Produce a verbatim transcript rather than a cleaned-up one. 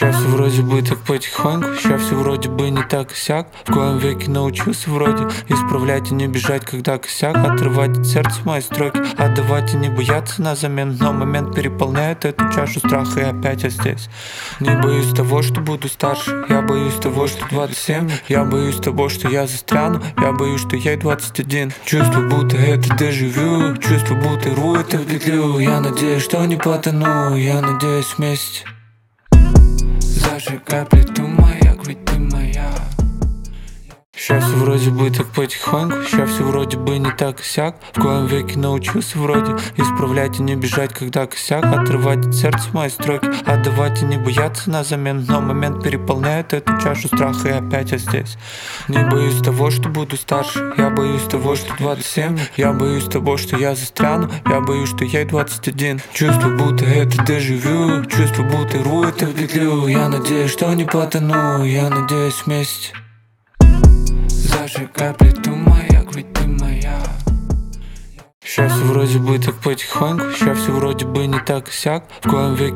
Сейчас все вроде бы так потихоньку, сейчас все вроде бы не так и сяк. В коем веке научился вроде исправлять и не бежать, когда косяк. Отрывать от сердца мои строки, отдавать и не бояться на замену. Но момент переполняет эту чашу страха, и опять я здесь. Не боюсь того, что буду старше, я боюсь того, что двадцать семь. Я боюсь того, что я застряну, я боюсь, что ей двадцать один. Чувство, будто это дежавю, чувство, будто ру это в петлю. Я надеюсь, что не потону, я надеюсь вместе. Зажигай плиту, маяк, ведь ты моя. Сейчас все вроде бы так потихоньку, сейчас все вроде бы не так и сяк. В коем веке научился вроде исправлять и не бежать, когда косяк. Отрывать от сердца мои строки, отдавать и не бояться на замену. Но момент переполняет эту чашу страха, и опять я здесь. Не боюсь того, что буду старше, я боюсь того, что двадцать семь. Я боюсь того, что я застряну, я боюсь, что ей двадцать один. Чувство, будто это дежавю, чувство, будто ру это в петлю. Я надеюсь, что не потону, я надеюсь вместе. Зажигай плиту, маяк, ведь ты моя. Сейчас все вроде бы так потихоньку, сейчас все вроде бы не так и сяк. В коем веке